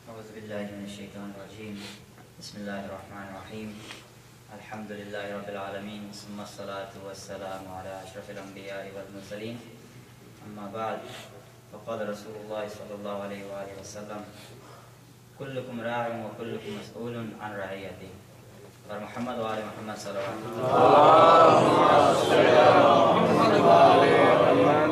اعوذ باللہ من الشیطان الرجیم بسم اللہ الرحمن الرحیم الحمد للہ رب العالمین ثم الصلاة والسلام علی اشرف الانبیاء والمرسلین اما بعد فقال رسول اللہ صلی اللہ علیہ وآلہ وسلم کلکم راع وکلکم مسئول عن رعیتہ اور محمد وآل محمد صلی اللہ علیہ وسلم.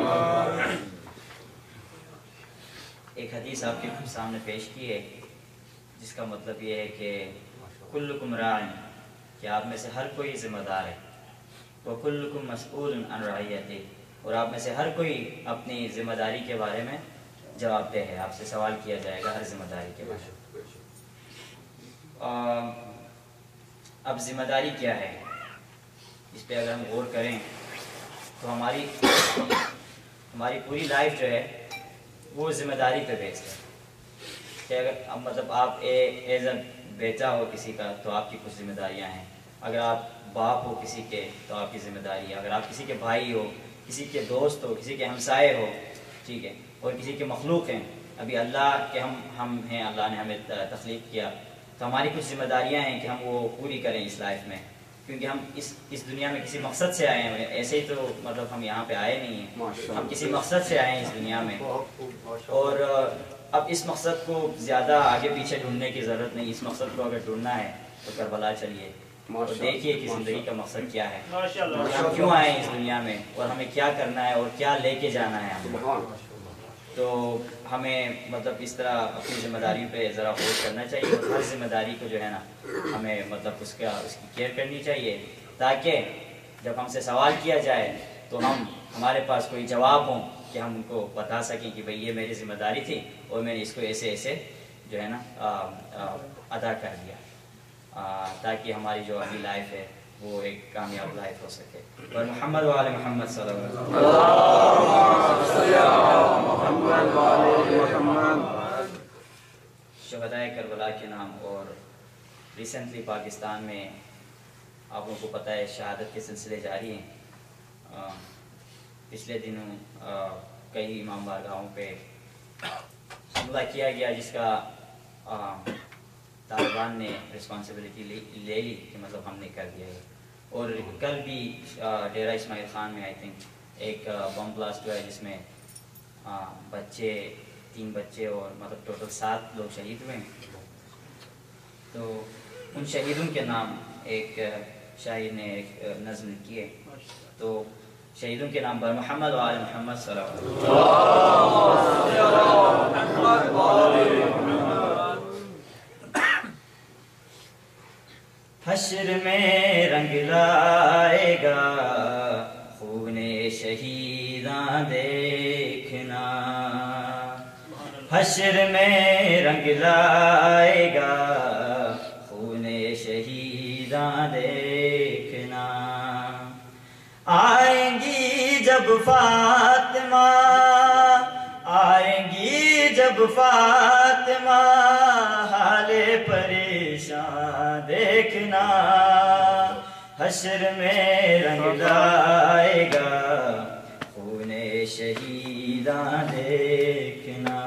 ایک حدیث آپ کے سامنے پیش کی ہے جس کا مطلب یہ ہے کہ کلکم راع، کہ آپ میں سے ہر کوئی ذمہ دار ہے، وکلکم مسئول عن رعیتہ، اور آپ میں سے ہر کوئی اپنی ذمہ داری کے بارے میں جواب دہ ہے، آپ سے سوال کیا جائے گا ہر ذمہ داری کے بارے میں. اب ذمہ داری کیا ہے، اس پہ اگر ہم غور کریں تو ہماری پوری لائف جو ہے وہ ذمہ داری پہ بیسڈ ہے. کہ اگر مطلب آپ ایز اے بیٹا ہو کسی کا تو آپ کی کچھ ذمہ داریاں ہیں، اگر آپ باپ ہو کسی کے تو آپ کی ذمہ داری ہے، اگر آپ کسی کے بھائی ہو، کسی کے دوست ہو، کسی کے ہمسائے ہو، ٹھیک ہے، اور کسی کے مخلوق ہیں. ابھی اللہ کے ہم ہیں، اللہ نے ہمیں تخلیق کیا تو ہماری کچھ ذمہ داریاں ہیں کہ ہم وہ پوری کریں اس لائف میں، کیونکہ ہم اس دنیا میں کسی مقصد سے آئے ہیں. ایسے ہی تو مطلب ہم یہاں پہ آئے نہیں ہیں، ہم کسی مقصد سے آئے ہیں اس دنیا میں. اور اب اس مقصد کو زیادہ آگے پیچھے ڈھونڈنے کی ضرورت نہیں. اس مقصد کو اگر ڈھونڈنا ہے تو کربلا چلیے اور دیکھیے کہ زندگی کا مقصد کیا ہے، ہم کیوں آئے ہیں اس دنیا میں اور ہمیں کیا کرنا ہے اور کیا لے کے جانا ہے ہمیں. تو ہمیں مطلب اس طرح اپنی ذمہ داریوں پہ ذرا غور کرنا چاہیے اور ہر ذمہ داری کو جو ہے نا ہمیں مطلب اس کی کیئر کرنی چاہیے، تاکہ جب ہم سے سوال کیا جائے تو ہمارے پاس کوئی جواب ہوں کہ ہم ان کو بتا سکیں کہ بھئی یہ میری ذمہ داری تھی اور میں نے اس کو ایسے ایسے جو ہے نا ادا کر دیا، تاکہ ہماری جو اگلی لائف ہے وہ ایک کامیاب لائف ہو سکے. اور محمد وآل محمد صلی اللہ علیہ وسلم. شہدائے کربلا کے نام. اور ریسنٹلی پاکستان میں آپ لوگوں کو پتہ ہے شہادت کے سلسلے جاری ہیں. پچھلے دنوں کئی امام بارگاہوں پہ حملہ کیا گیا جس کا طالبان نے رسپانسبلٹی لے لی کہ مطلب ہم نے کر دیا ہے. اور کل بھی ڈیرہ اسماعیل خان میں آئی تھنک ایک بم بلاسٹ ہوا ہے جس میں 3 بچے اور مطلب ٹوٹل 7 لوگ شہید ہوئے ہیں. تو ان شہیدوں کے نام ایک شاعر نے ایک نظم کی ہے. تو شہیدوں کے نام پر محمد وآل محمد صلی اللہ علیہ وسلم. حشر میں رنگ لائے گا خون شہیداں دیکھنا، حشر میں رنگ لائے گا خون شہیداں دیکھنا. آئیں گی جب فاطمہ، آئیں گی جب فاطمہ حال پریشان دیکھنا. حشر میں رنگ لائے گا خون شہیداں دیکھنا.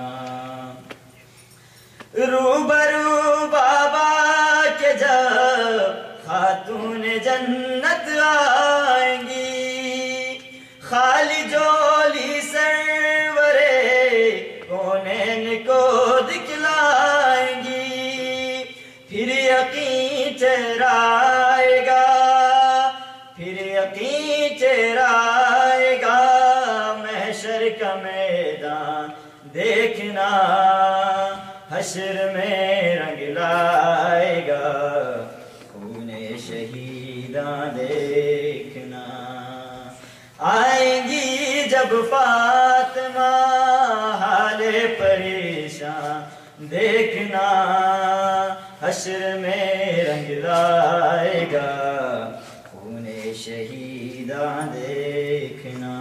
روبرو بابا کے جب خاتون جنت آئیں گی، خالی جولی سرورے کونین کو دکھلائیں گی. پھر یقین چہرائے گا، پھر یقین چہرائے گا محشر کا میدان دیکھنا. حشر میں رنگ لائے گا خون شہیداں دیکھنا. آئیں گی جب فاطمہ حال پریشان دیکھنا. حشر میں رنگ لائے گا خون شہیداں دیکھنا.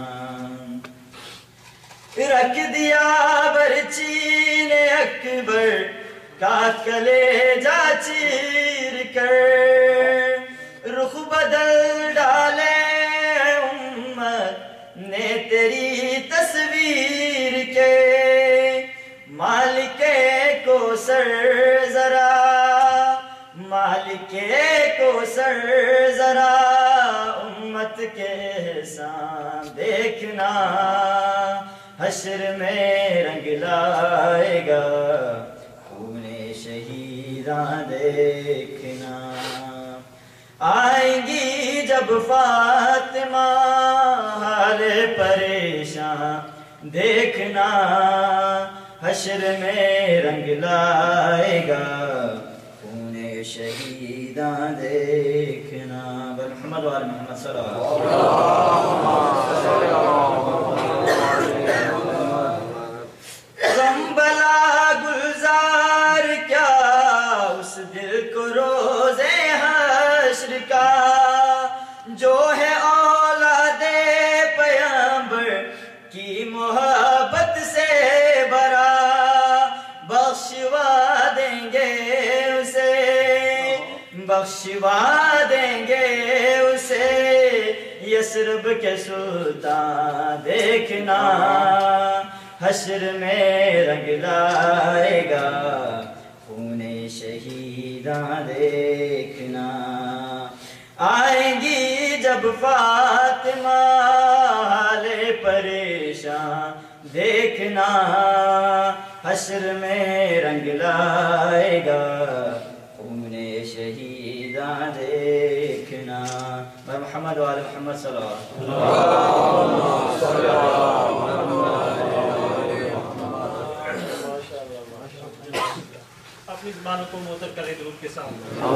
رکھ دیا برچی نے اکبر کا کلیجہ چیر کر، رخ بدل ڈالے امت نے تیری تصویر کے. مالک کوثر ذرا مالک کوثر ذرا امت کے احسان دیکھنا حشر میں رنگ لائے گا خون شہیداں دیکھنا آئیں گی جب فاطمہ حال پریشان دیکھنا حشر میں رنگ لائے گا خون شہیداں دیکھنا محمد وآل محمد صلی اللہ علیہ وسلم غم بلا گلزار کیا اس دل کو روزے حشر کا جو ہے اولاد پیغمبر کی محبت سے بھرا بخشوا دیں گے اسے بخشوا دیں گے اسے یثرب کے سلطان دیکھنا حشر میں رنگ لائے گا خون شہیداں دیکھنا آئیں گی جب فاطمہ حال پریشان دیکھنا حشر میں رنگ لائے گا خون شہیداں دیکھنا محمد وآل محمد صلی اللہ علیہ وسلم اپنی زبانوں کو معطر کرے درود کے ساتھ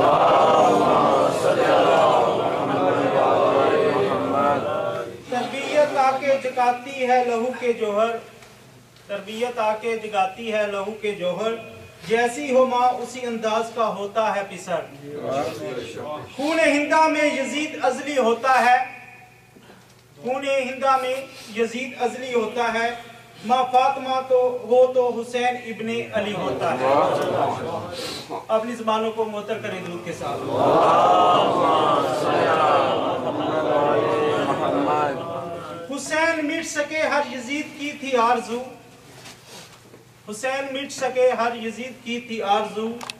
تربیت آ کے جگاتی ہے لہو کے جوہر تربیت آ کے جگاتی ہے لہو کے جوہر جیسی ہو ماں اسی انداز کا ہوتا ہے پسر خون ہندا میں یزید ازلی ہوتا ہے خون ہندا میں یزید ازلی ہوتا ہے ماں فاطمہ تو وہ تو حسین ابن علی ہوتا ہے اپنی زبانوں کو معطر کریں درود کے ساتھ حسین مٹ سکے ہر یزید کی تھی آرزو حسین مٹ سکے ہر یزید کی تھی آرزو